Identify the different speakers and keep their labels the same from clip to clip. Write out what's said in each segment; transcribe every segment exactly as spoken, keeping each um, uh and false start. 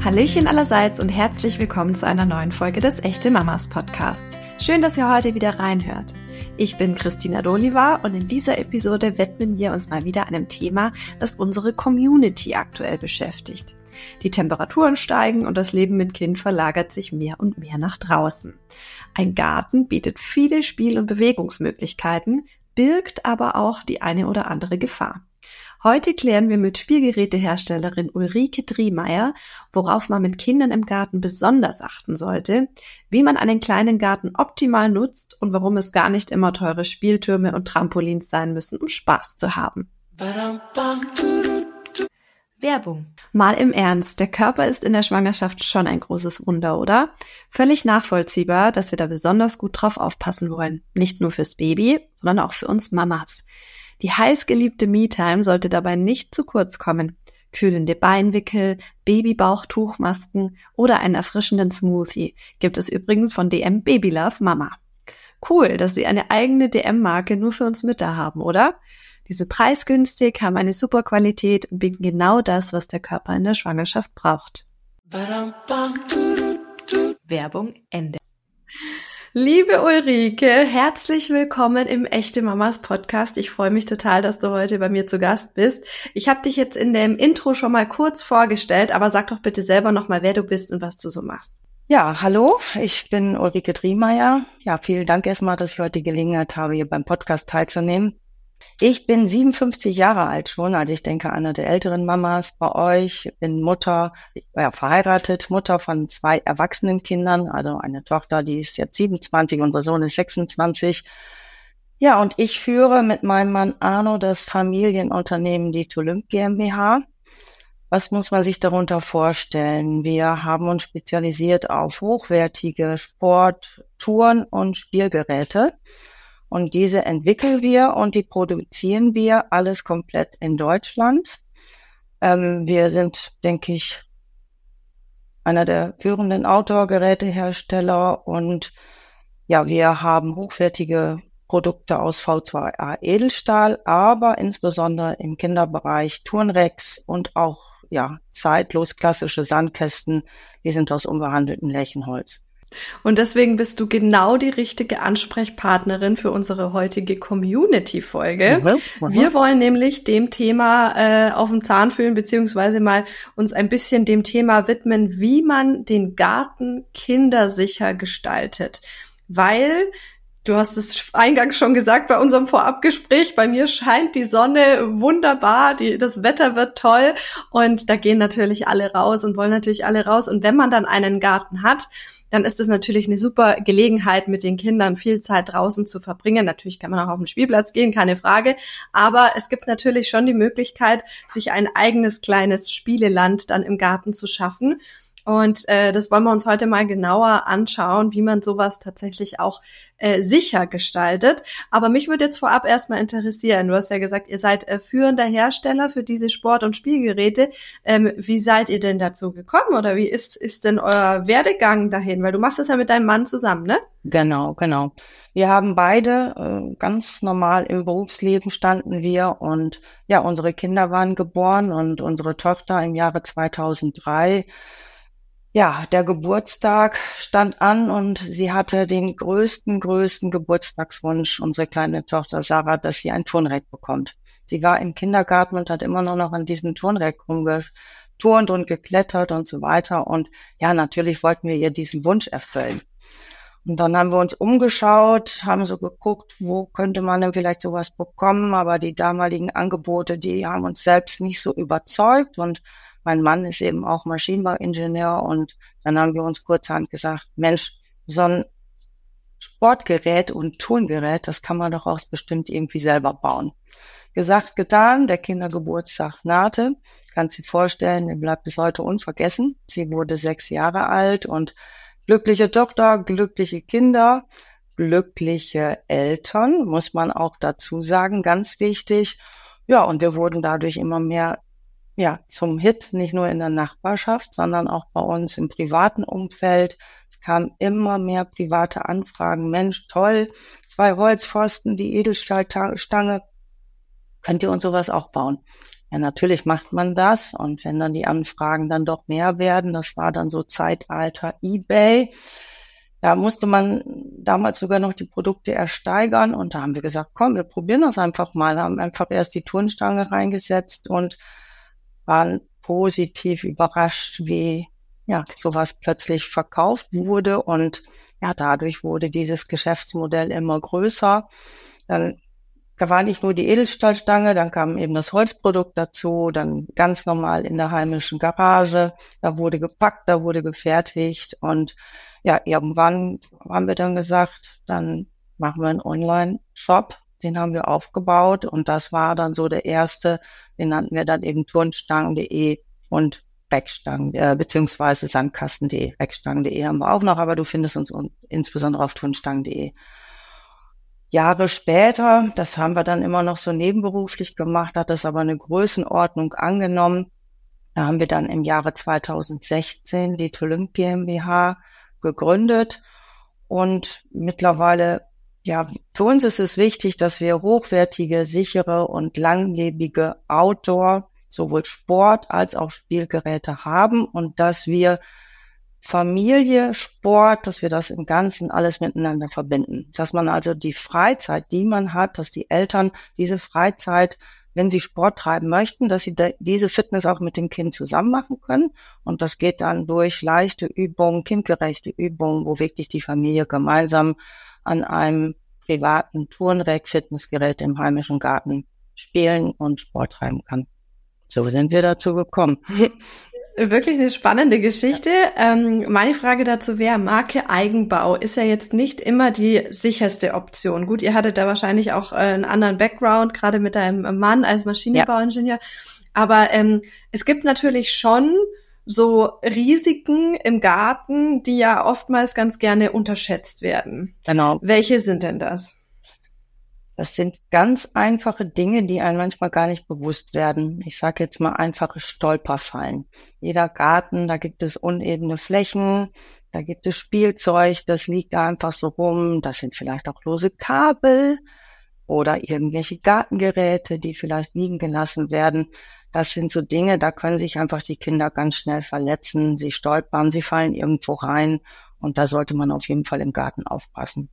Speaker 1: Hallöchen allerseits und herzlich willkommen zu einer neuen Folge des Echte Mamas Podcasts. Schön, dass ihr heute wieder reinhört. Ich bin Christina Doliva und in dieser Episode widmen wir uns mal wieder einem Thema, das unsere Community aktuell beschäftigt. Die Temperaturen steigen und das Leben mit Kind verlagert sich mehr und mehr nach draußen. Ein Garten bietet viele Spiel- und Bewegungsmöglichkeiten, birgt aber auch die eine oder andere Gefahr. Heute klären wir mit Spielgeräteherstellerin Ulrike Driemeyer, worauf man mit Kindern im Garten besonders achten sollte, wie man einen kleinen Garten optimal nutzt und warum es gar nicht immer teure Spieltürme und Trampolins sein müssen, um Spaß zu haben. Werbung. Mal im Ernst, der Körper ist in der Schwangerschaft schon ein großes Wunder, oder? Völlig nachvollziehbar, dass wir da besonders gut drauf aufpassen wollen. Nicht nur fürs Baby, sondern auch für uns Mamas. Die heißgeliebte Me-Time sollte dabei nicht zu kurz kommen. Kühlende Beinwickel, Babybauchtuchmasken oder einen erfrischenden Smoothie gibt es übrigens von D M Baby Love Mama. Cool, dass sie eine eigene D M-Marke nur für uns Mütter haben, oder? Diese preisgünstig, haben eine super Qualität und bieten genau das, was der Körper in der Schwangerschaft braucht. Werbung Ende. Liebe Ulrike, herzlich willkommen im Echte Mamas Podcast. Ich freue mich total, dass du heute bei mir zu Gast bist. Ich habe dich jetzt in dem Intro schon mal kurz vorgestellt, aber sag doch bitte selber nochmal, wer du bist und was du so machst.
Speaker 2: Ja, hallo, ich bin Ulrike Driemeyer. Ja, vielen Dank erstmal, dass ich heute die Gelegenheit habe, hier beim Podcast teilzunehmen. Ich bin siebenundfünfzig Jahre alt schon, also ich denke, eine der älteren Mamas bei euch. Ich bin Mutter, ja, verheiratet, Mutter von zwei erwachsenen Kindern, also eine Tochter, die ist jetzt siebenundzwanzig, unser Sohn ist sechsundzwanzig. Ja, und ich führe mit meinem Mann Arno das Familienunternehmen die Tulymp GmbH. Was muss man sich darunter vorstellen? Wir haben uns spezialisiert auf hochwertige Sport-, Touren- und Spielgeräte. Und diese entwickeln wir und die produzieren wir alles komplett in Deutschland. Ähm, wir sind, denke ich, einer der führenden Outdoor-Gerätehersteller und ja, wir haben hochwertige Produkte aus V zwei A Edelstahl, aber insbesondere im Kinderbereich Turnracks und auch ja zeitlos klassische Sandkästen, die sind aus unbehandeltem Lärchenholz.
Speaker 1: Und deswegen bist du genau die richtige Ansprechpartnerin für unsere heutige Community-Folge. Mhm, mhm. Wir wollen nämlich dem Thema äh, auf den Zahn fühlen, beziehungsweise mal uns ein bisschen dem Thema widmen, wie man den Garten kindersicher gestaltet. Weil, du hast es eingangs schon gesagt bei unserem Vorabgespräch, bei mir scheint die Sonne wunderbar, die, das Wetter wird toll und da gehen natürlich alle raus und wollen natürlich alle raus. Und wenn man dann einen Garten hat, dann ist es natürlich eine super Gelegenheit, mit den Kindern viel Zeit draußen zu verbringen. Natürlich kann man auch auf den Spielplatz gehen, keine Frage. Aber es gibt natürlich schon die Möglichkeit, sich ein eigenes kleines Spieleland dann im Garten zu schaffen. Und äh, das wollen wir uns heute mal genauer anschauen, wie man sowas tatsächlich auch äh, sicher gestaltet. Aber mich würde jetzt vorab erstmal interessieren, du hast ja gesagt, ihr seid äh, führender Hersteller für diese Sport- und Spielgeräte. Ähm, wie seid ihr denn dazu gekommen oder wie ist ist denn euer Werdegang dahin? Weil du machst das ja mit deinem Mann zusammen, ne?
Speaker 2: Genau, genau. Wir haben beide äh, ganz normal im Berufsleben standen wir und ja, unsere Kinder waren geboren und unsere Tochter im Jahre zweitausenddrei. Ja, der Geburtstag stand an und sie hatte den größten, größten Geburtstagswunsch, unsere kleine Tochter Sarah, dass sie ein Turnrad bekommt. Sie war im Kindergarten und hat immer nur noch an diesem Turnrad rumgeturnt und geklettert und so weiter. Und ja, natürlich wollten wir ihr diesen Wunsch erfüllen. Und dann haben wir uns umgeschaut, haben so geguckt, wo könnte man denn vielleicht sowas bekommen. Aber die damaligen Angebote, die haben uns selbst nicht so überzeugt und mein Mann ist eben auch Maschinenbauingenieur und dann haben wir uns kurzerhand gesagt, Mensch, so ein Sportgerät und Turngerät, das kann man doch auch bestimmt irgendwie selber bauen. Gesagt, getan, der Kindergeburtstag nahte, kannst dir vorstellen, er bleibt bis heute unvergessen. Sie wurde sechs Jahre alt und glückliche Tochter, glückliche Kinder, glückliche Eltern, muss man auch dazu sagen, ganz wichtig. Ja, und wir wurden dadurch immer mehr ja, zum Hit, nicht nur in der Nachbarschaft, sondern auch bei uns im privaten Umfeld. Es kamen immer mehr private Anfragen. Mensch, toll, zwei Holzpfosten, die Edelstahlstange. Könnt ihr uns sowas auch bauen? Ja, natürlich macht man das. Und wenn dann die Anfragen dann doch mehr werden, das war dann so Zeitalter eBay, da musste man damals sogar noch die Produkte ersteigern. Und da haben wir gesagt, komm, wir probieren das einfach mal. Haben einfach erst die Turnstange reingesetzt und waren positiv überrascht, wie ja sowas plötzlich verkauft wurde. Und ja, dadurch wurde dieses Geschäftsmodell immer größer. Dann Da war nicht nur die Edelstahlstange, dann kam eben das Holzprodukt dazu, dann ganz normal in der heimischen Garage. Da wurde gepackt, da wurde gefertigt. Und ja, irgendwann haben wir dann gesagt, dann machen wir einen Online-Shop. Den haben wir aufgebaut. Und das war dann so der erste, den nannten wir dann eben turnstangen punkt de und Reckstangen, äh, beziehungsweise sandkasten punkt de. Reckstangen punkt de haben wir auch noch, aber du findest uns un- insbesondere auf turnstangen punkt de. Jahre später, das haben wir dann immer noch so nebenberuflich gemacht, hat das aber eine Größenordnung angenommen. Da haben wir dann im Jahre zweitausendsechzehn die Tulump GmbH gegründet. Und mittlerweile, ja, für uns ist es wichtig, dass wir hochwertige, sichere und langlebige Outdoor, sowohl Sport als auch Spielgeräte haben und dass wir Familie, Sport, dass wir das im Ganzen alles miteinander verbinden. Dass man also die Freizeit, die man hat, dass die Eltern diese Freizeit, wenn sie Sport treiben möchten, dass sie de- diese Fitness auch mit dem Kind zusammen machen können. Und das geht dann durch leichte Übungen, kindgerechte Übungen, wo wirklich die Familie gemeinsam an einem privaten Turnrack, Fitnessgerät im heimischen Garten spielen und Sport treiben kann. So sind wir dazu gekommen.
Speaker 1: Wirklich eine spannende Geschichte. Ja. Ähm, meine Frage dazu wäre, Marke Eigenbau ist ja jetzt nicht immer die sicherste Option. Gut, ihr hattet da wahrscheinlich auch äh, einen anderen Background, gerade mit deinem Mann als Maschinenbauingenieur. Ja. Aber ähm, es gibt natürlich schon so Risiken im Garten, die ja oftmals ganz gerne unterschätzt werden.
Speaker 2: Genau.
Speaker 1: Welche sind denn das?
Speaker 2: Das sind ganz einfache Dinge, die einem manchmal gar nicht bewusst werden. Ich sage jetzt mal einfache Stolperfallen. Jeder Garten, da gibt es unebene Flächen, da gibt es Spielzeug, das liegt da einfach so rum. Das sind vielleicht auch lose Kabel oder irgendwelche Gartengeräte, die vielleicht liegen gelassen werden. Das sind so Dinge, da können sich einfach die Kinder ganz schnell verletzen. Sie stolpern, sie fallen irgendwo rein und da sollte man auf jeden Fall im Garten aufpassen.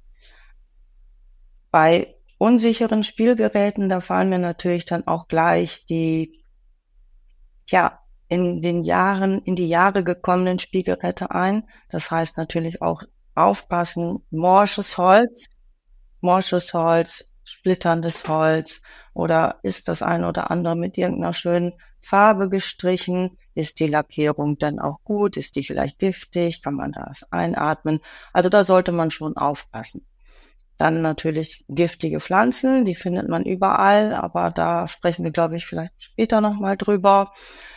Speaker 2: Bei unsicheren Spielgeräten, da fallen mir natürlich dann auch gleich die, ja, in den Jahren, in die Jahre gekommenen Spielgeräte ein. Das heißt natürlich auch aufpassen, morsches Holz, morsches Holz, splitterndes Holz oder ist das ein oder andere mit irgendeiner schönen Farbe gestrichen? Ist die Lackierung dann auch gut? Ist die vielleicht giftig? Kann man das einatmen? Also da sollte man schon aufpassen. Dann natürlich giftige Pflanzen, die findet man überall, aber da sprechen wir, glaube ich, vielleicht später nochmal drüber.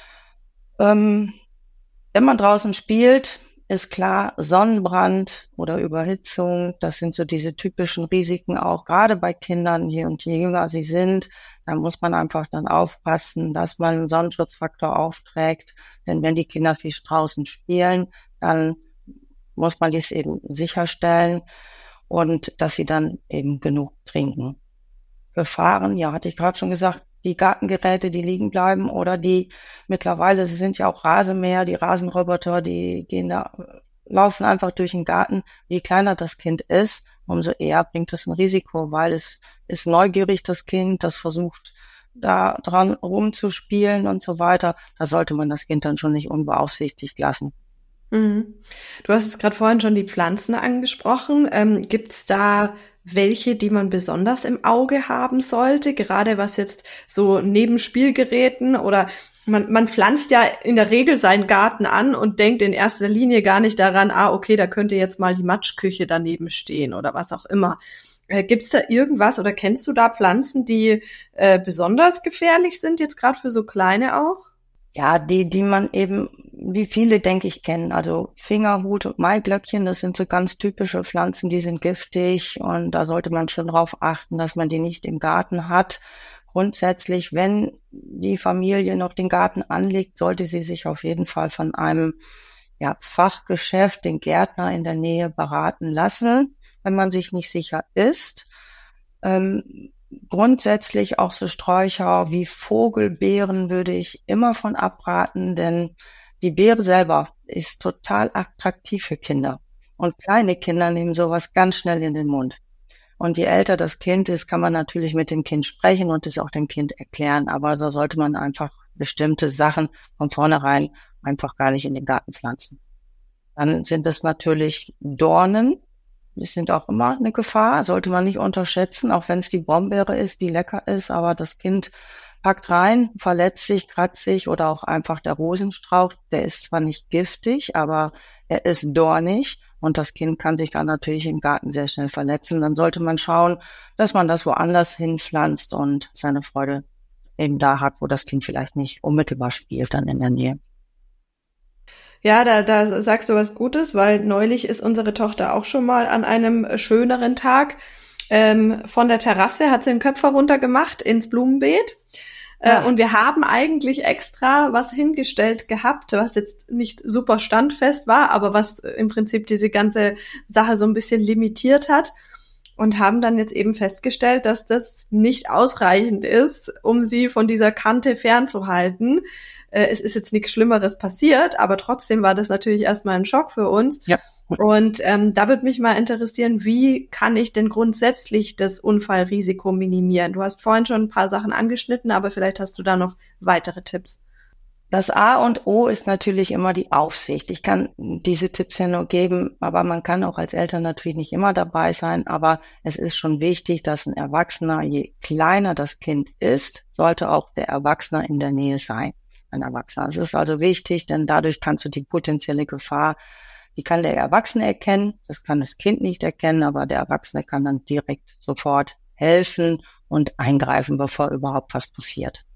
Speaker 2: Ähm, wenn man draußen spielt, ist klar, Sonnenbrand oder Überhitzung, das sind so diese typischen Risiken auch, gerade bei Kindern, je und je jünger sie sind, da muss man einfach dann aufpassen, dass man einen Sonnenschutzfaktor aufträgt, denn wenn die Kinder viel draußen spielen, dann muss man dies eben sicherstellen. Und dass sie dann eben genug trinken. Gefahren, ja, hatte ich gerade schon gesagt, die Gartengeräte, die liegen bleiben oder die mittlerweile, sie sind ja auch Rasenmäher, die Rasenroboter, die gehen da, laufen einfach durch den Garten. Je kleiner das Kind ist, umso eher bringt es ein Risiko, weil es ist neugierig, das Kind, das versucht da dran rumzuspielen und so weiter. Da sollte man das Kind dann schon nicht unbeaufsichtigt lassen.
Speaker 1: Mhm. Du hast es gerade vorhin schon die Pflanzen angesprochen. Ähm, gibt es da welche, die man besonders im Auge haben sollte? Gerade was jetzt so neben Spielgeräten oder man, man pflanzt ja in der Regel seinen Garten an und denkt in erster Linie gar nicht daran, ah, okay, da könnte jetzt mal die Matschküche daneben stehen oder was auch immer. Äh, gibt es da irgendwas oder kennst du da Pflanzen, die äh, besonders gefährlich sind, jetzt gerade für so kleine auch?
Speaker 2: Ja, die, die man eben, wie viele, denke ich, kennen. Also Fingerhut und Maiglöckchen, das sind so ganz typische Pflanzen, die sind giftig und da sollte man schon drauf achten, dass man die nicht im Garten hat. Grundsätzlich, wenn die Familie noch den Garten anlegt, sollte sie sich auf jeden Fall von einem ja, Fachgeschäft, den Gärtner in der Nähe beraten lassen, wenn man sich nicht sicher ist. Ähm, grundsätzlich auch so Sträucher wie Vogelbeeren würde ich immer von abraten, denn die Beere selber ist total attraktiv für Kinder. Und kleine Kinder nehmen sowas ganz schnell in den Mund. Und je älter das Kind ist, kann man natürlich mit dem Kind sprechen und es auch dem Kind erklären. Aber so sollte man einfach bestimmte Sachen von vornherein einfach gar nicht in den Garten pflanzen. Dann sind es natürlich Dornen. Die sind auch immer eine Gefahr, sollte man nicht unterschätzen, auch wenn es die Brombeere ist, die lecker ist. Aber das Kind packt rein, verletzt sich, kratzt sich, oder auch einfach der Rosenstrauch. Der ist zwar nicht giftig, aber er ist dornig. Und das Kind kann sich dann natürlich im Garten sehr schnell verletzen. Dann sollte man schauen, dass man das woanders hinpflanzt und seine Freude eben da hat, wo das Kind vielleicht nicht unmittelbar spielt, dann in der Nähe.
Speaker 1: Ja, da, da sagst du was Gutes, weil neulich ist unsere Tochter auch schon mal an einem schöneren Tag ähm, von der Terrasse, hat sie den Köpfer runtergemacht ins Blumenbeet. Ja. Und wir haben eigentlich extra was hingestellt gehabt, was jetzt nicht super standfest war, aber was im Prinzip diese ganze Sache so ein bisschen limitiert hat, und haben dann jetzt eben festgestellt, dass das nicht ausreichend ist, um sie von dieser Kante fernzuhalten. Es ist jetzt nichts Schlimmeres passiert, aber trotzdem war das natürlich erstmal ein Schock für uns.
Speaker 2: Ja.
Speaker 1: Und ähm, da würde mich mal interessieren, wie kann ich denn grundsätzlich das Unfallrisiko minimieren? Du hast vorhin schon ein paar Sachen angeschnitten, aber vielleicht hast du da noch weitere Tipps.
Speaker 2: Das A und O ist natürlich immer die Aufsicht. Ich kann diese Tipps ja nur geben, aber man kann auch als Eltern natürlich nicht immer dabei sein. Aber es ist schon wichtig, dass ein Erwachsener, je kleiner das Kind ist, sollte auch der Erwachsene in der Nähe sein. Ein Erwachsener. Es ist also wichtig, denn dadurch kannst du die potenzielle Gefahr, die kann der Erwachsene erkennen, das kann das Kind nicht erkennen, aber der Erwachsene kann dann direkt sofort helfen und eingreifen, bevor überhaupt was passiert.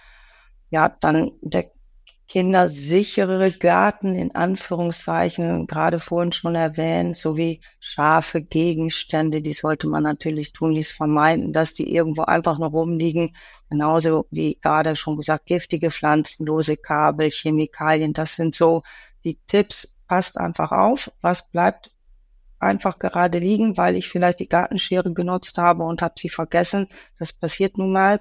Speaker 2: Ja, dann der kindersichere Garten in Anführungszeichen, gerade vorhin schon erwähnt, sowie scharfe Gegenstände, die sollte man natürlich tunlichst vermeiden, dass die irgendwo einfach nur rumliegen. Genauso wie gerade schon gesagt, giftige Pflanzen, lose Kabel, Chemikalien, das sind so die Tipps. Passt einfach auf, was bleibt einfach gerade liegen, weil ich vielleicht die Gartenschere genutzt habe und habe sie vergessen. Das passiert nun mal.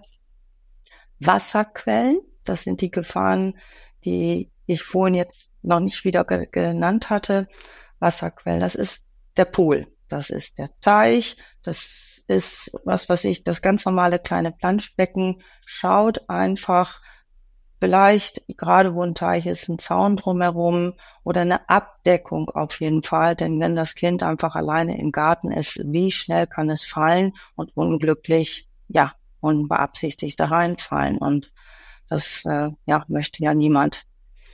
Speaker 2: Wasserquellen, das sind die Gefahren, die ich vorhin jetzt noch nicht wieder ge- genannt hatte. Wasserquellen, das ist der Pool, das ist der Teich, das ist, was weiß ich, das ganz normale kleine Planschbecken. Schaut einfach, vielleicht, gerade wo ein Teich ist, ein Zaun drumherum oder eine Abdeckung auf jeden Fall. Denn wenn das Kind einfach alleine im Garten ist, wie schnell kann es fallen und unglücklich, ja, unbeabsichtigt da reinfallen. Und das äh, ja, möchte ja niemand.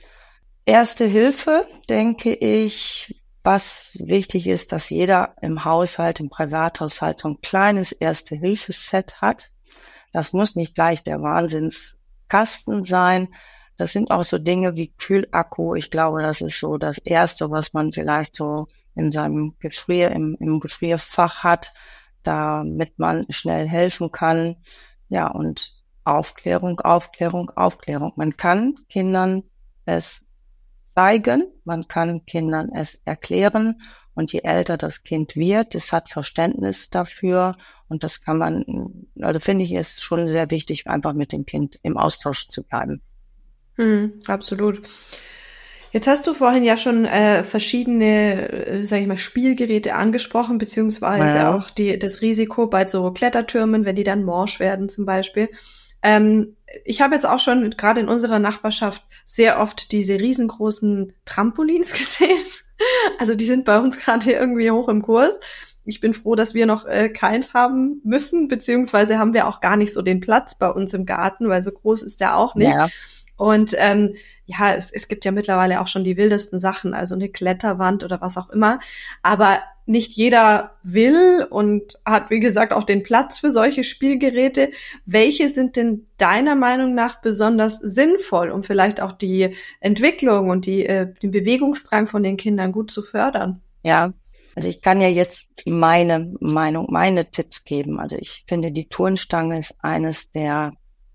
Speaker 2: Erste Hilfe, denke ich, was wichtig ist, dass jeder im Haushalt, im Privathaushalt so ein kleines Erste-Hilfe-Set hat. Das muss nicht gleich der Wahnsinnskasten sein. Das sind auch so Dinge wie Kühlakku. Ich glaube, das ist so das Erste, was man vielleicht so in seinem Gefrier, im, im Gefrierfach hat, damit man schnell helfen kann. Ja, und Aufklärung, Aufklärung, Aufklärung. Man kann Kindern es zeigen, man kann Kindern es erklären, und je älter das Kind wird, es hat Verständnis dafür, und das kann man, also finde ich, ist schon sehr wichtig, einfach mit dem Kind im Austausch zu bleiben.
Speaker 1: Hm, absolut. Jetzt hast du vorhin ja schon äh, verschiedene, äh, sag ich mal, Spielgeräte angesprochen, beziehungsweise ja. auch die, das Risiko bei so Klettertürmen, wenn die dann morsch werden zum Beispiel. Ähm, ich habe jetzt auch schon gerade in unserer Nachbarschaft sehr oft diese riesengroßen Trampolins gesehen. Also die sind bei uns gerade hier irgendwie hoch im Kurs. Ich bin froh, dass wir noch äh, keins haben müssen, beziehungsweise haben wir auch gar nicht so den Platz bei uns im Garten, weil so groß ist der auch nicht. Ja. Und ähm, ja, es, es gibt ja mittlerweile auch schon die wildesten Sachen, also eine Kletterwand oder was auch immer. Aber nicht jeder will und hat, wie gesagt, auch den Platz für solche Spielgeräte. Welche sind denn deiner Meinung nach besonders sinnvoll, um vielleicht auch die Entwicklung und die, äh, den Bewegungsdrang von den Kindern gut zu fördern?
Speaker 2: Ja, also ich kann ja jetzt meine Meinung, meine Tipps geben. Also ich finde, die Turnstange ist eines der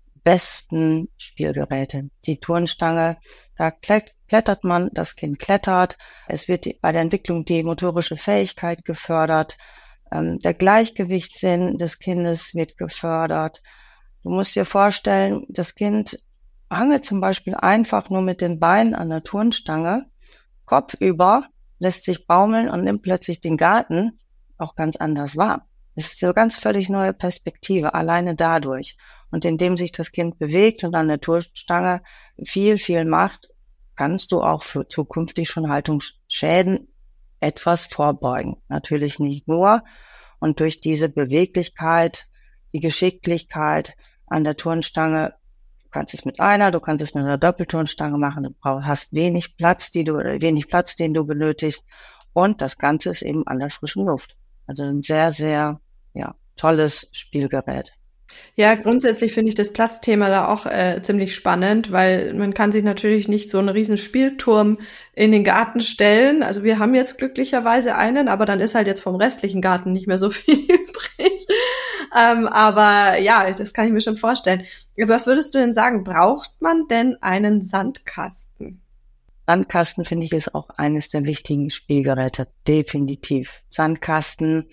Speaker 2: besten Spielgeräte. Die Turnstange, da klettert man, das Kind klettert, es wird bei der Entwicklung die motorische Fähigkeit gefördert. Ähm, der Gleichgewichtssinn des Kindes wird gefördert. Du musst dir vorstellen, das Kind hangelt zum Beispiel einfach nur mit den Beinen an der Turnstange, kopfüber, lässt sich baumeln und nimmt plötzlich den Garten auch ganz anders wahr. Es ist so eine ganz völlig neue Perspektive, alleine dadurch. Und indem sich das Kind bewegt und an der Turnstange viel, viel macht, kannst du auch für zukünftig schon Haltungsschäden etwas vorbeugen. Natürlich nicht nur. Und durch diese Beweglichkeit, die Geschicklichkeit an der Turnstange, du kannst es mit einer, du kannst es mit einer Doppelturnstange machen, du hast wenig Platz, die du, wenig Platz, den du benötigst. Und das Ganze ist eben an der frischen Luft. Also ein sehr, sehr, ja, tolles Spielgerät.
Speaker 1: Ja, grundsätzlich finde ich das Platzthema da auch äh, ziemlich spannend, weil man kann sich natürlich nicht so einen riesen Spielturm in den Garten stellen. Also wir haben jetzt glücklicherweise einen, aber dann ist halt jetzt vom restlichen Garten nicht mehr so viel übrig. Ähm, aber ja, das kann ich mir schon vorstellen. Was würdest du denn sagen, braucht man denn einen Sandkasten?
Speaker 2: Sandkasten, finde ich, ist auch eines der wichtigen Spielgeräte, definitiv. Sandkasten.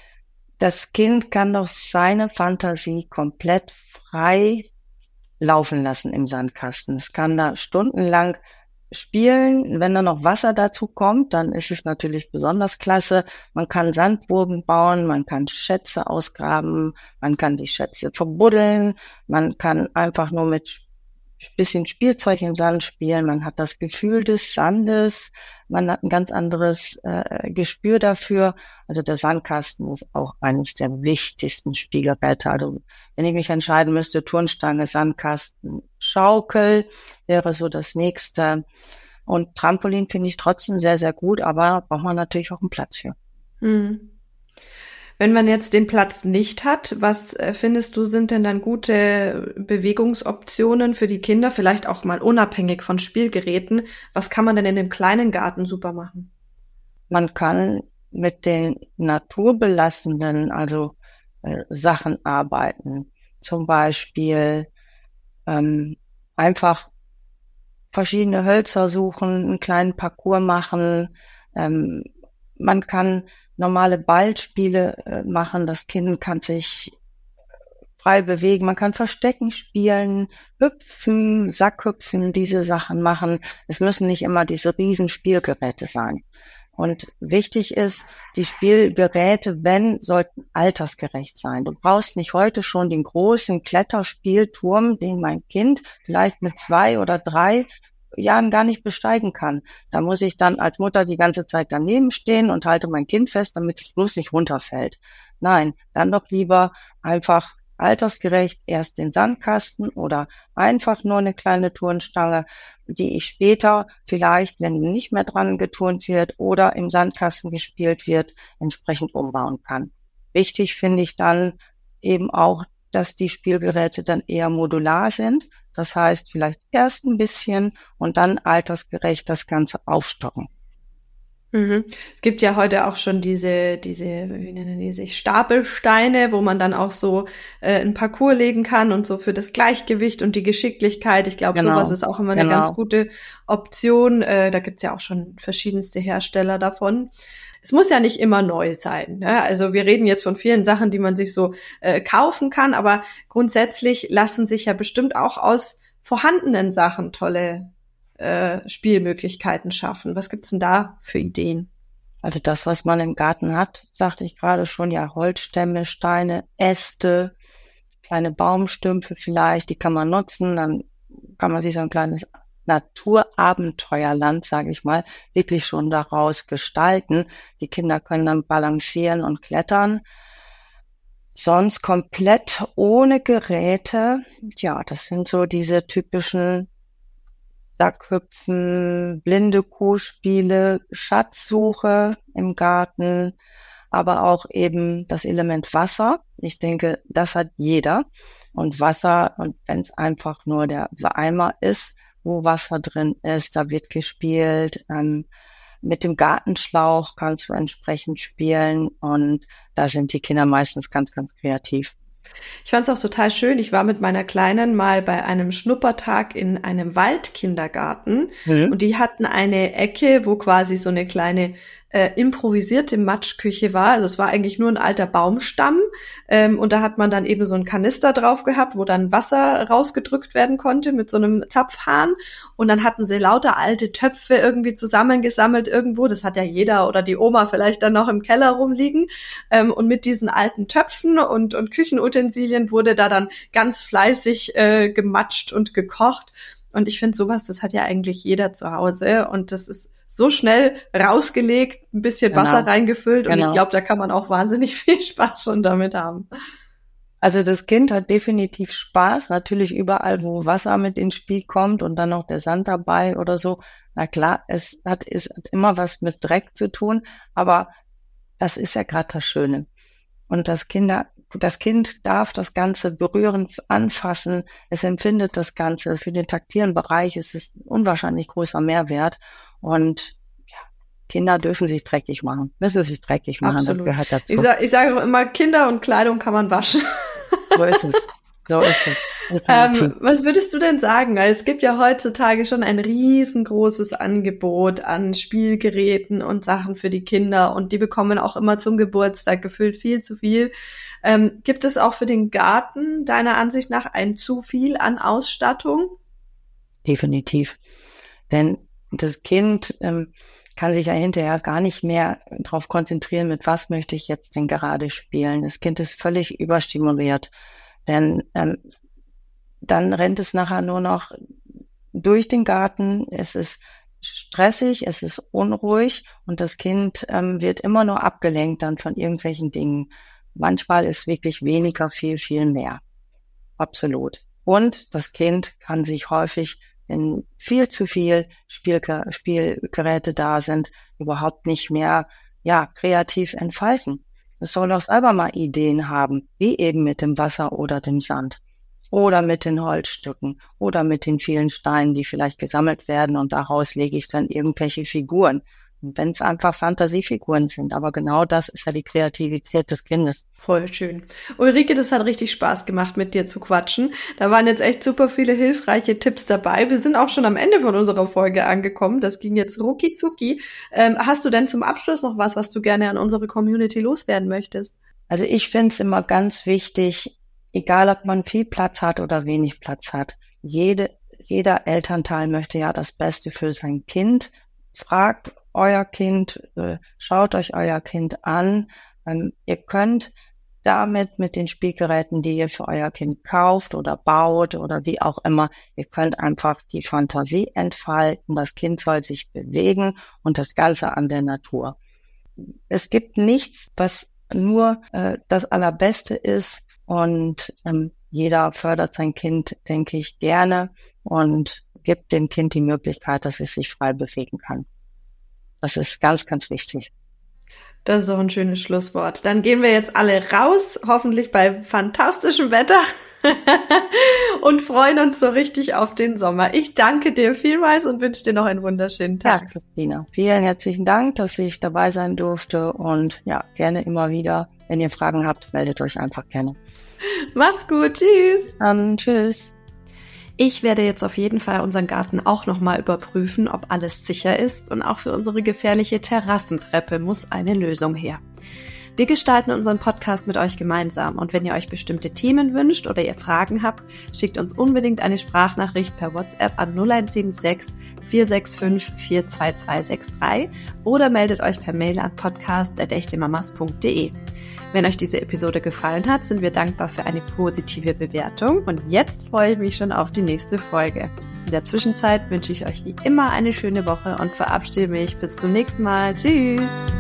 Speaker 2: Das Kind kann doch seine Fantasie komplett frei laufen lassen im Sandkasten. Es kann da stundenlang spielen. Wenn da noch Wasser dazu kommt, dann ist es natürlich besonders klasse. Man kann Sandburgen bauen, man kann Schätze ausgraben, man kann die Schätze verbuddeln, man kann einfach nur mit bisschen Spielzeug im Sand spielen, man hat das Gefühl des Sandes, man hat ein ganz anderes äh, Gespür dafür. Also der Sandkasten ist auch eines der wichtigsten Spielgeräte. Also wenn ich mich entscheiden müsste, Turnstange, Sandkasten, Schaukel wäre so das nächste. Und Trampolin finde ich trotzdem sehr, sehr gut, aber braucht man natürlich auch einen Platz für.
Speaker 1: Hm. Wenn man jetzt den Platz nicht hat, was äh, findest du, sind denn dann gute Bewegungsoptionen für die Kinder, vielleicht auch mal unabhängig von Spielgeräten? Was kann man denn in dem kleinen Garten super machen?
Speaker 2: Man kann mit den naturbelassenen, also äh, Sachen arbeiten. Zum Beispiel ähm, einfach verschiedene Hölzer suchen, einen kleinen Parcours machen. Ähm, man kann normale Ballspiele äh, machen. Das Kind kann sich frei bewegen. Man kann Verstecken spielen, hüpfen, Sackhüpfen, diese Sachen machen. Es müssen nicht immer diese riesen Spielgeräte sein. Und wichtig ist, die Spielgeräte, wenn, sollten altersgerecht sein. Du brauchst nicht heute schon den großen Kletterspielturm, den mein Kind vielleicht mit zwei oder drei Jahren gar nicht besteigen kann. Da muss ich dann als Mutter die ganze Zeit daneben stehen und halte mein Kind fest, damit es bloß nicht runterfällt. Nein, dann doch lieber einfach altersgerecht erst den Sandkasten oder einfach nur eine kleine Turnstange, die ich später vielleicht, wenn nicht mehr dran geturnt wird oder im Sandkasten gespielt wird, entsprechend umbauen kann. Wichtig finde ich dann eben auch, dass die Spielgeräte dann eher modular sind. Das heißt, vielleicht erst ein bisschen und dann altersgerecht das Ganze aufstocken.
Speaker 1: Mhm. Es gibt ja heute auch schon diese, diese, wie nennen die sich, Stapelsteine, wo man dann auch so äh, einen Parcours legen kann und so für das Gleichgewicht und die Geschicklichkeit. Ich glaube, genau. Sowas ist auch immer eine genau. ganz gute Option. Äh, da gibt's ja auch schon verschiedenste Hersteller davon. Es muss ja nicht immer neu sein, ne? Also wir reden jetzt von vielen Sachen, die man sich so äh, kaufen kann, aber grundsätzlich lassen sich ja bestimmt auch aus vorhandenen Sachen tolle äh, Spielmöglichkeiten schaffen. Was gibt's denn da für Ideen?
Speaker 2: Also das, was man im Garten hat, sagte ich gerade schon, ja, Holzstämme, Steine, Äste, kleine Baumstümpfe vielleicht, die kann man nutzen, dann kann man sich so ein kleines Naturabenteuerland, sage ich mal, wirklich schon daraus gestalten. Die Kinder können dann balancieren und klettern. Sonst komplett ohne Geräte, ja, das sind so diese typischen Sackhüpfen, blinde Kuhspiele, Schatzsuche im Garten, aber auch eben das Element Wasser. Ich denke, das hat jeder. Und Wasser, und wenn es einfach nur der Eimer ist, wo Wasser drin ist, da wird gespielt. Ähm, mit dem Gartenschlauch kannst du entsprechend spielen und da sind die Kinder meistens ganz, ganz kreativ.
Speaker 1: Ich fand es auch total schön. Ich war mit meiner Kleinen mal bei einem Schnuppertag in einem Waldkindergarten mhm. und die hatten eine Ecke, wo quasi so eine kleine äh, improvisierte Matschküche war. Also es war eigentlich nur ein alter Baumstamm ähm, und da hat man dann eben so einen Kanister drauf gehabt, wo dann Wasser rausgedrückt werden konnte mit so einem Zapfhahn und dann hatten sie lauter alte Töpfe irgendwie zusammengesammelt irgendwo. Das hat ja jeder oder die Oma vielleicht dann noch im Keller rumliegen ähm, und mit diesen alten Töpfen und, und Küchenutensilien wurde da dann ganz fleißig äh, gematscht und gekocht. Und ich finde sowas, das hat ja eigentlich jeder zu Hause und das ist so schnell rausgelegt, ein bisschen
Speaker 2: Genau.
Speaker 1: Wasser reingefüllt und
Speaker 2: Genau.
Speaker 1: ich glaube, da kann man auch wahnsinnig viel Spaß schon damit haben.
Speaker 2: Also das Kind hat definitiv Spaß, natürlich überall, wo Wasser mit ins Spiel kommt und dann noch der Sand dabei oder so. Na klar, es hat, es hat immer was mit Dreck zu tun, aber das ist ja gerade das Schöne. Und das Kinder, das Kind darf das Ganze berühren, anfassen, es empfindet das Ganze. Für den taktilen Bereich ist es ein unwahrscheinlich großer Mehrwert. Und ja, Kinder dürfen sich dreckig machen, müssen sich dreckig machen,
Speaker 1: Absolut.
Speaker 2: Das gehört dazu.
Speaker 1: Ich sage ich sag auch immer, Kinder und Kleidung kann man waschen.
Speaker 2: So ist es, so ist es.
Speaker 1: Ähm, was würdest du denn sagen? Es gibt ja heutzutage schon ein riesengroßes Angebot an Spielgeräten und Sachen für die Kinder und die bekommen auch immer zum Geburtstag gefühlt viel zu viel. Ähm, gibt es auch für den Garten deiner Ansicht nach ein zu viel an Ausstattung?
Speaker 2: Definitiv, denn das Kind ähm, kann sich ja hinterher gar nicht mehr darauf konzentrieren, mit was möchte ich jetzt denn gerade spielen. Das Kind ist völlig überstimuliert, denn ähm, dann rennt es nachher nur noch durch den Garten. Es ist stressig, es ist unruhig und das Kind ähm, wird immer nur abgelenkt dann von irgendwelchen Dingen. Manchmal ist wirklich weniger viel, viel mehr. Absolut. Und das Kind kann sich häufig, wenn viel zu viel Spielge- Spielgeräte da sind, überhaupt nicht mehr ja kreativ entfalten. Es soll auch selber mal Ideen haben, wie eben mit dem Wasser oder dem Sand. Oder mit den Holzstücken oder mit den vielen Steinen, die vielleicht gesammelt werden und daraus lege ich dann irgendwelche Figuren. Wenn es einfach Fantasiefiguren sind. Aber genau das ist ja die Kreativität des Kindes.
Speaker 1: Voll schön. Ulrike, das hat richtig Spaß gemacht, mit dir zu quatschen. Da waren jetzt echt super viele hilfreiche Tipps dabei. Wir sind auch schon am Ende von unserer Folge angekommen. Das ging jetzt rucki zucki. Ähm, hast du denn zum Abschluss noch was, was du gerne an unsere Community loswerden möchtest?
Speaker 2: Also ich finde es immer ganz wichtig, egal ob man viel Platz hat oder wenig Platz hat. Jede, jeder Elternteil möchte ja das Beste für sein Kind. Fragt euer Kind, äh, schaut euch euer Kind an. Ähm, ihr könnt damit mit den Spielgeräten, die ihr für euer Kind kauft oder baut oder wie auch immer, ihr könnt einfach die Fantasie entfalten. Das Kind soll sich bewegen und das Ganze an der Natur. Es gibt nichts, was nur äh, das Allerbeste ist und ähm, jeder fördert sein Kind, denke ich, gerne und gibt dem Kind die Möglichkeit, dass es sich frei bewegen kann. Das ist ganz, ganz wichtig.
Speaker 1: Das ist auch ein schönes Schlusswort. Dann gehen wir jetzt alle raus, hoffentlich bei fantastischem Wetter und freuen uns so richtig auf den Sommer. Ich danke dir vielmals und wünsche dir noch einen wunderschönen Tag.
Speaker 2: Ja, Christina, vielen herzlichen Dank, dass ich dabei sein durfte und ja, gerne immer wieder. Wenn ihr Fragen habt, meldet euch einfach gerne.
Speaker 1: Mach's gut, tschüss.
Speaker 2: Dann tschüss.
Speaker 1: Ich werde jetzt auf jeden Fall unseren Garten auch nochmal überprüfen, ob alles sicher ist und auch für unsere gefährliche Terrassentreppe muss eine Lösung her. Wir gestalten unseren Podcast mit euch gemeinsam und wenn ihr euch bestimmte Themen wünscht oder ihr Fragen habt, schickt uns unbedingt eine Sprachnachricht per WhatsApp an null eins sieben sechs, vier sechs fünf, vier zwei zwei sechs drei oder meldet euch per Mail an podcast at echtemamas punkt de. Wenn euch diese Episode gefallen hat, sind wir dankbar für eine positive Bewertung und jetzt freue ich mich schon auf die nächste Folge. In der Zwischenzeit wünsche ich euch wie immer eine schöne Woche und verabschiede mich bis zum nächsten Mal. Tschüss!